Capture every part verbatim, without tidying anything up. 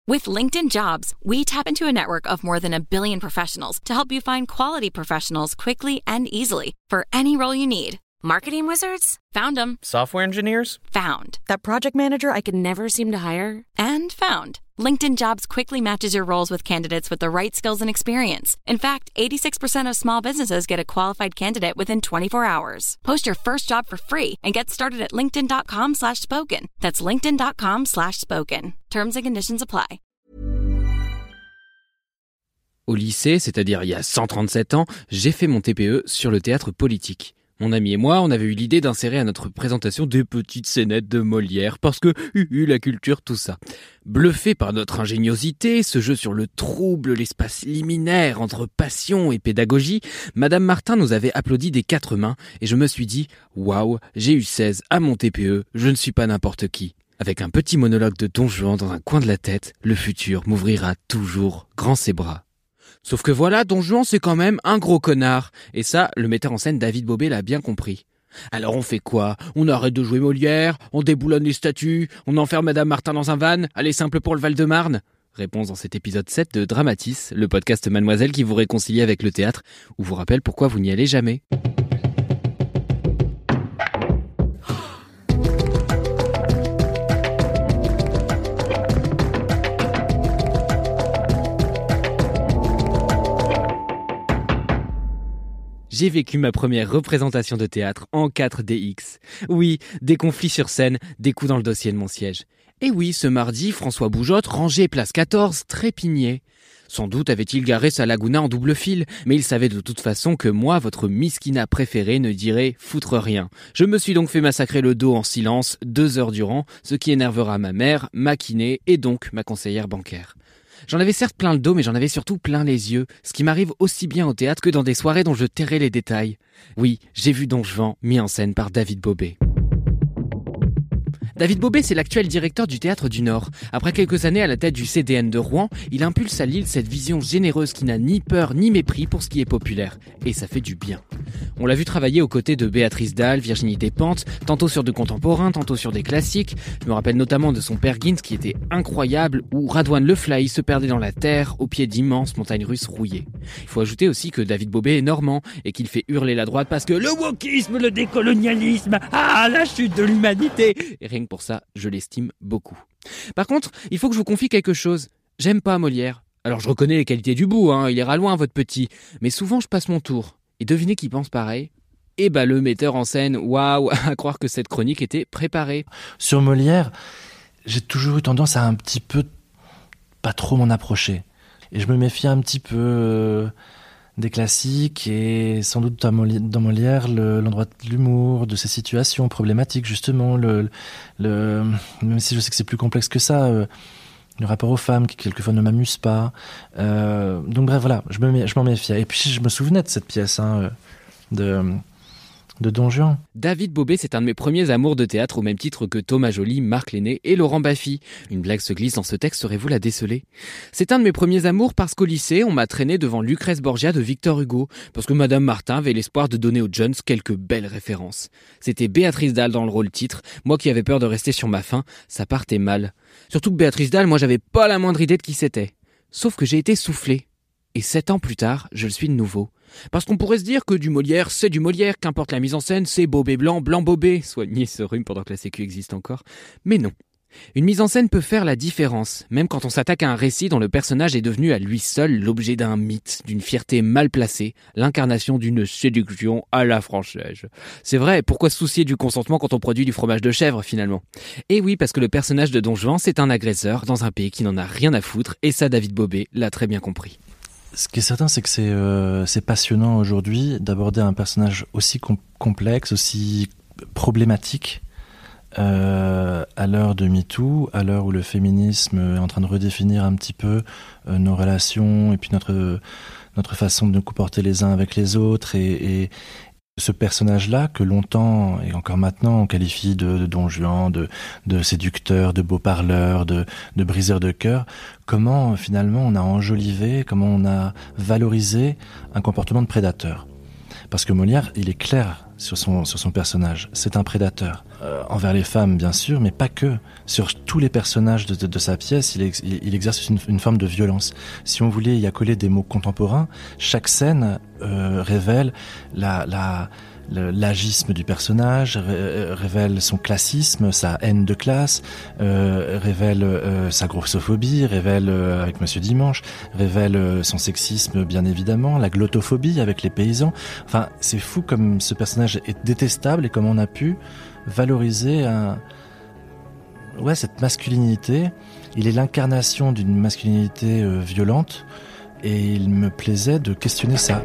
With LinkedIn Jobs, we tap into a network of more than a billion professionals to help you find quality professionals quickly and easily for any role you need. Marketing wizards? Found them. Software engineers? Found. That project manager I could never seem to hire? And found. LinkedIn Jobs quickly matches your roles with candidates with the right skills and experience. In fact, eighty-six percent of small businesses get a qualified candidate within twenty-four hours. Post your first job for free and get started at linkedin.com slash spoken. That's linkedin.com slash spoken. Terms and conditions apply. Au lycée, c'est-à-dire il y a cent trente-sept ans, j'ai fait mon T P E sur le théâtre politique. Mon ami et moi, on avait eu l'idée d'insérer à notre présentation des petites scénettes de Molière, parce que, hu, hu, la culture, tout ça. Bluffé par notre ingéniosité, ce jeu sur le trouble, l'espace liminaire entre passion et pédagogie, Madame Martin nous avait applaudi des quatre mains, et je me suis dit, waouh, j'ai eu seize à mon T P E, je ne suis pas n'importe qui. Avec un petit monologue de Don Juan dans un coin de la tête, le futur m'ouvrira toujours grand ses bras. Sauf que voilà, Don Juan c'est quand même un gros connard. Et ça, le metteur en scène David Bobet l'a bien compris. Alors on fait quoi ? On arrête de jouer Molière, on déboulonne les statues, on enferme Madame Martin dans un van, allez simple pour le Val-de-Marne ? Réponse dans cet épisode sept de Dramatis, le podcast Mademoiselle qui vous réconcilie avec le théâtre, ou vous rappelle pourquoi vous n'y allez jamais. J'ai vécu ma première représentation de théâtre en quatre D X. Oui, des conflits sur scène, des coups dans le dossier de mon siège. Et oui, ce mardi, François Boujotte, rangé place quatorze, trépignait. Sans doute avait-il garé sa Laguna en double fil, mais il savait de toute façon que moi, votre miskina préférée, ne dirait foutre rien. Je me suis donc fait massacrer le dos en silence, deux heures durant, ce qui énervera ma mère, ma kiné et donc ma conseillère bancaire. J'en avais certes plein le dos, mais j'en avais surtout plein les yeux, ce qui m'arrive aussi bien au théâtre que dans des soirées dont je tairai les détails. Oui, j'ai vu Don Juan, mis en scène par David Bobet. David Bobet, c'est l'actuel directeur du Théâtre du Nord. Après quelques années à la tête du C D N de Rouen, il impulse à Lille cette vision généreuse qui n'a ni peur ni mépris pour ce qui est populaire. Et ça fait du bien. On l'a vu travailler aux côtés de Béatrice Dalle, Virginie Despentes, tantôt sur du contemporain, tantôt sur des classiques. Je me rappelle notamment de son père Gintz qui était incroyable, où Radouane Le Flahy se perdait dans la terre, au pied d'immenses montagnes russes rouillées. Il faut ajouter aussi que David Bobet est normand, et qu'il fait hurler la droite parce que le wokisme, le décolonialisme, ah, la chute de l'humanité. Et rien que pour ça, je l'estime beaucoup. Par contre, il faut que je vous confie quelque chose. J'aime pas Molière. Alors je reconnais les qualités du bout, hein, il ira loin votre petit. Mais souvent je passe mon tour. Et devinez qui pense pareil ? Eh bah le metteur en scène, waouh, à croire que cette chronique était préparée. Sur Molière, j'ai toujours eu tendance à un petit peu pas trop m'en approcher. Et je me méfie un petit peu euh, des classiques et sans doute dans Molière le, l'endroit de l'humour, de ces situations problématiques justement, le, le, même si je sais que c'est plus complexe que ça, euh, le rapport aux femmes qui quelquefois ne m'amuse pas. Euh, donc bref, voilà, je, me, je m'en méfiais. Et puis je me souvenais de cette pièce hein, de... de Don Juan. David Bobet, c'est un de mes premiers amours de théâtre au même titre que Thomas Joly, Marc Lenné et Laurent Baffy. Une blague se glisse dans ce texte, saurez-vous la déceler ? C'est un de mes premiers amours parce qu'au lycée, on m'a traîné devant Lucrèce Borgia de Victor Hugo, parce que Madame Martin avait l'espoir de donner aux jeunes quelques belles références. C'était Béatrice Dalle dans le rôle titre, moi qui avais peur de rester sur ma faim, ça partait mal. Surtout que Béatrice Dalle, moi j'avais pas la moindre idée de qui c'était. Sauf que j'ai été soufflé. Et sept ans plus tard, je le suis de nouveau. Parce qu'on pourrait se dire que du Molière, c'est du Molière, qu'importe la mise en scène, c'est Bobet blanc, blanc Bobet. Soignez ce rhume pendant que la sécu existe encore. Mais non. Une mise en scène peut faire la différence, même quand on s'attaque à un récit dont le personnage est devenu à lui seul l'objet d'un mythe, d'une fierté mal placée, l'incarnation d'une séduction à la française. C'est vrai, pourquoi se soucier du consentement quand on produit du fromage de chèvre finalement ? Et oui, parce que le personnage de Don Juan, c'est un agresseur dans un pays qui n'en a rien à foutre, et ça David Bobet l'a très bien compris. Ce qui est certain, c'est que c'est, euh, c'est passionnant aujourd'hui d'aborder un personnage aussi com- complexe, aussi problématique, euh, à l'heure de MeToo, à l'heure où le féminisme est en train de redéfinir un petit peu euh, nos relations et puis notre, notre façon de nous comporter les uns avec les autres. Et, et ce personnage-là, que longtemps, et encore maintenant, on qualifie de, de Don Juan, de, de séducteur, de beau parleur, de, de briseur de cœur, comment finalement on a enjolivé, comment on a valorisé un comportement de prédateur. Parce que Molière, il est clair sur son, sur son personnage, c'est un prédateur. euh, envers les femmes, bien sûr, mais pas que. Sur tous les personnages de, de, de sa pièce, il, ex, il exerce une, une forme de violence. Si on voulait y accoler des mots contemporains, chaque scène euh, révèle la, la, le, l'agisme du personnage, ré, révèle son classisme, sa haine de classe, euh, révèle euh, sa grossophobie, révèle, euh, avec Monsieur Dimanche, révèle euh, son sexisme, bien évidemment, la glottophobie avec les paysans. Enfin, c'est fou comme ce personnage est détestable et comment on a pu valoriser un... ouais, cette masculinité. Il est l'incarnation d'une masculinité euh, violente et il me plaisait de questionner ça.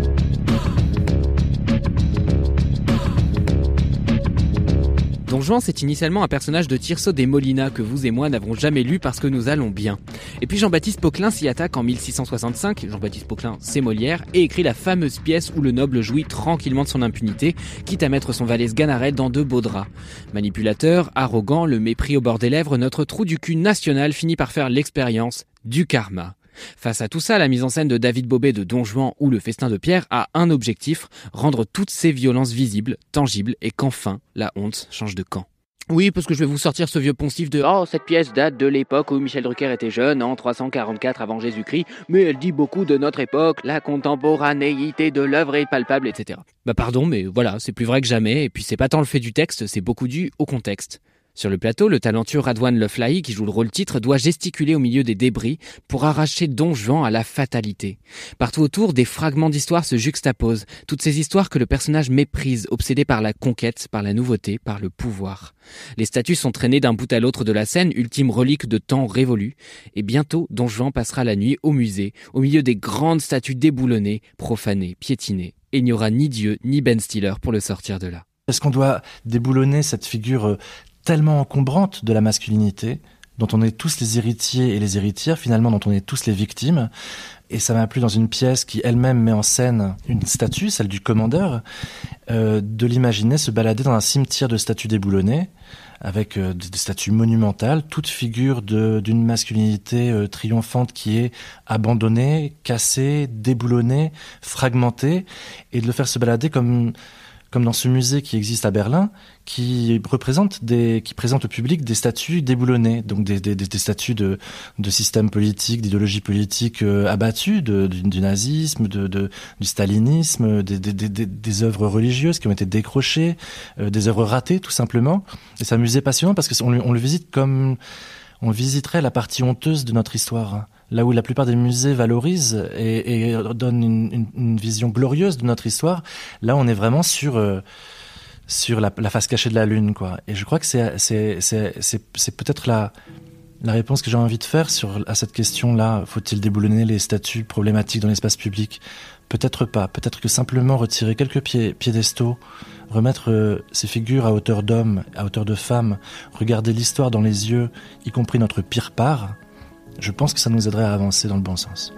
Don Juan, c'est initialement un personnage de Tirso de Molina que vous et moi n'avons jamais lu parce que nous allons bien. Et puis Jean-Baptiste Poquelin s'y attaque en mille six cent soixante-cinq, Jean-Baptiste Poquelin c'est Molière, et écrit la fameuse pièce où le noble jouit tranquillement de son impunité, quitte à mettre son valet Sganarelle dans de beaux draps. Manipulateur, arrogant, le mépris au bord des lèvres, notre trou du cul national finit par faire l'expérience du karma. Face à tout ça, la mise en scène de David Bobet de Don Juan ou Le Festin de Pierre a un objectif, rendre toutes ces violences visibles, tangibles, et qu'enfin, la honte change de camp. Oui, parce que je vais vous sortir ce vieux poncif de « Oh, cette pièce date de l'époque où Michel Drucker était jeune, en trois cent quarante-quatre avant Jésus-Christ, mais elle dit beaucoup de notre époque, la contemporanéité de l'œuvre est palpable, et cetera » Bah pardon, mais voilà, c'est plus vrai que jamais, et puis c'est pas tant le fait du texte, c'est beaucoup dû au contexte. Sur le plateau, le talentueux Radouane Le Flahi, qui joue le rôle titre, doit gesticuler au milieu des débris pour arracher Don Juan à la fatalité. Partout autour, des fragments d'histoire se juxtaposent, toutes ces histoires que le personnage méprise, obsédé par la conquête, par la nouveauté, par le pouvoir. Les statues sont traînées d'un bout à l'autre de la scène, ultime relique de temps révolus, et bientôt Don Juan passera la nuit au musée, au milieu des grandes statues déboulonnées, profanées, piétinées, et il n'y aura ni Dieu ni Ben Stiller pour le sortir de là. Est-ce qu'on doit déboulonner cette figure tellement encombrante de la masculinité, dont on est tous les héritiers et les héritières, finalement dont on est tous les victimes. Et ça m'a plu dans une pièce qui elle-même met en scène une statue, celle du commandeur, euh, de l'imaginer se balader dans un cimetière de statues déboulonnées, avec euh, des statues monumentales, toute figure de, d'une masculinité euh, triomphante qui est abandonnée, cassée, déboulonnée, fragmentée, et de le faire se balader comme... comme dans ce musée qui existe à Berlin, qui représente des, qui présente au public des statues déboulonnées, donc des, des, des statues de, de systèmes politiques, d'idéologies politiques euh, abattues, de, du, du nazisme, de, de, du stalinisme, des, des, des, des œuvres religieuses qui ont été décrochées, euh, des œuvres ratées tout simplement. Et c'est un musée passionnant parce qu'on on le visite comme on visiterait la partie honteuse de notre histoire. Là où la plupart des musées valorisent et, et donnent une, une, une vision glorieuse de notre histoire, là on est vraiment sur euh, sur la, la face cachée de la lune, quoi. Et je crois que c'est c'est c'est c'est, c'est peut-être la la réponse que j'ai envie de faire sur à cette question-là. Faut-il déboulonner les statues problématiques dans l'espace public ? Peut-être pas. Peut-être que simplement retirer quelques pieds, piédestaux, remettre euh, ces figures à hauteur d'homme, à hauteur de femme, regarder l'histoire dans les yeux, y compris notre pire part. Je pense que ça nous aiderait à avancer dans le bon sens.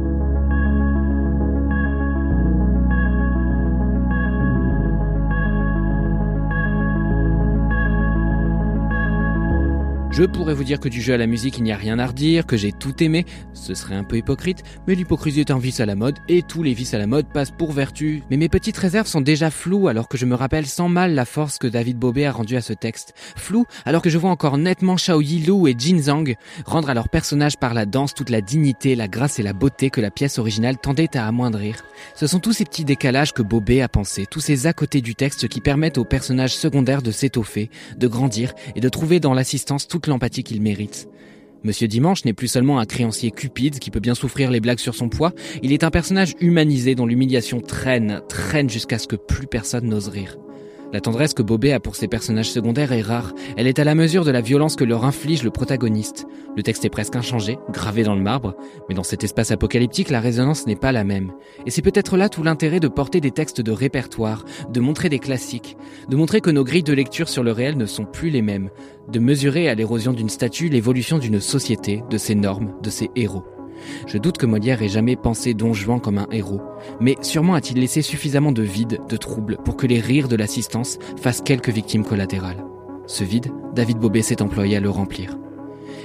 Je pourrais vous dire que du jeu à la musique il n'y a rien à redire, que j'ai tout aimé, ce serait un peu hypocrite, mais l'hypocrisie est un vice à la mode, et tous les vices à la mode passent pour vertu. Mais mes petites réserves sont déjà floues alors que je me rappelle sans mal la force que David Bobet a rendue à ce texte. Flou alors que je vois encore nettement Xiao Yilu et Jin Zhang rendre à leur personnage par la danse toute la dignité, la grâce et la beauté que la pièce originale tendait à amoindrir. Ce sont tous ces petits décalages que Bobet a pensés, tous ces à côté du texte qui permettent aux personnages secondaires de s'étoffer, de grandir et de trouver dans l'assistance toute l'empathie qu'il mérite. Monsieur Dimanche n'est plus seulement un créancier cupide qui peut bien souffrir les blagues sur son poids, il est un personnage humanisé dont l'humiliation traîne, traîne jusqu'à ce que plus personne n'ose rire. La tendresse que Bobet a pour ses personnages secondaires est rare, elle est à la mesure de la violence que leur inflige le protagoniste. Le texte est presque inchangé, gravé dans le marbre, mais dans cet espace apocalyptique, la résonance n'est pas la même. Et c'est peut-être là tout l'intérêt de porter des textes de répertoire, de montrer des classiques, de montrer que nos grilles de lecture sur le réel ne sont plus les mêmes, de mesurer à l'érosion d'une statue l'évolution d'une société, de ses normes, de ses héros. Je doute que Molière ait jamais pensé Don Juan comme un héros, mais sûrement a-t-il laissé suffisamment de vide, de trouble, pour que les rires de l'assistance fassent quelques victimes collatérales. Ce vide, David Bobet s'est employé à le remplir.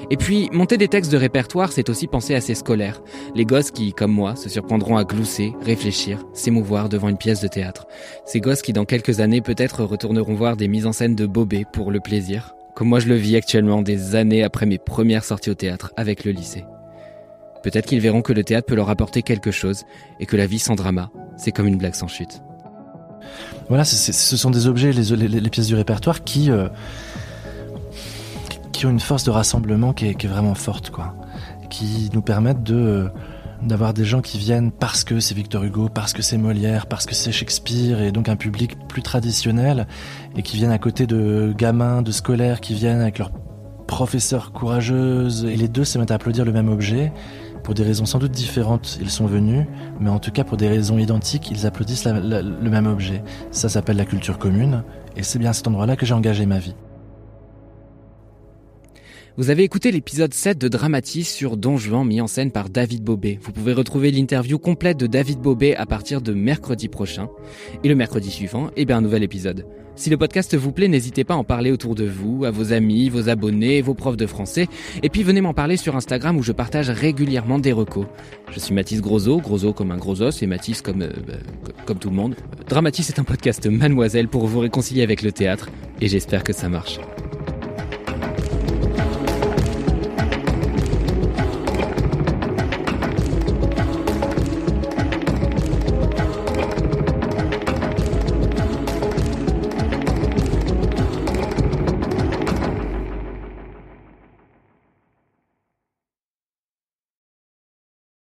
Et puis, monter des textes de répertoire, c'est aussi penser à ces scolaires. Les gosses qui, comme moi, se surprendront à glousser, réfléchir, s'émouvoir devant une pièce de théâtre. Ces gosses qui, dans quelques années, peut-être retourneront voir des mises en scène de Bobet pour le plaisir. Comme moi je le vis actuellement des années après mes premières sorties au théâtre avec le lycée. Peut-être qu'ils verront que le théâtre peut leur apporter quelque chose et que la vie sans drama, c'est comme une blague sans chute. Voilà, c'est, c'est, ce sont des objets, les, les, les pièces du répertoire qui, euh, qui ont une force de rassemblement qui est, qui est vraiment forte, quoi. Qui nous permettent de, euh, d'avoir des gens qui viennent parce que c'est Victor Hugo, parce que c'est Molière, parce que c'est Shakespeare, et donc un public plus traditionnel, et qui viennent à côté de gamins, de scolaires, qui viennent avec leurs professeurs courageuses, et les deux se mettent à applaudir le même objet. Pour des raisons sans doute différentes, ils sont venus, mais en tout cas pour des raisons identiques, ils applaudissent la, la, le même objet. Ça s'appelle la culture commune, et c'est bien à cet endroit-là que j'ai engagé ma vie. Vous avez écouté l'épisode sept de Dramatis sur Don Juan mis en scène par David Bobet. Vous pouvez retrouver l'interview complète de David Bobet à partir de mercredi prochain. Et le mercredi suivant, eh bien un nouvel épisode. Si le podcast vous plaît, n'hésitez pas à en parler autour de vous, à vos amis, vos abonnés, vos profs de français. Et puis venez m'en parler sur Instagram où je partage régulièrement des recos. Je suis Mathis Grosot, Grosot comme un gros os et Mathis comme, euh, bah, comme tout le monde. Dramatis est un podcast Mademoiselle pour vous réconcilier avec le théâtre et j'espère que ça marche.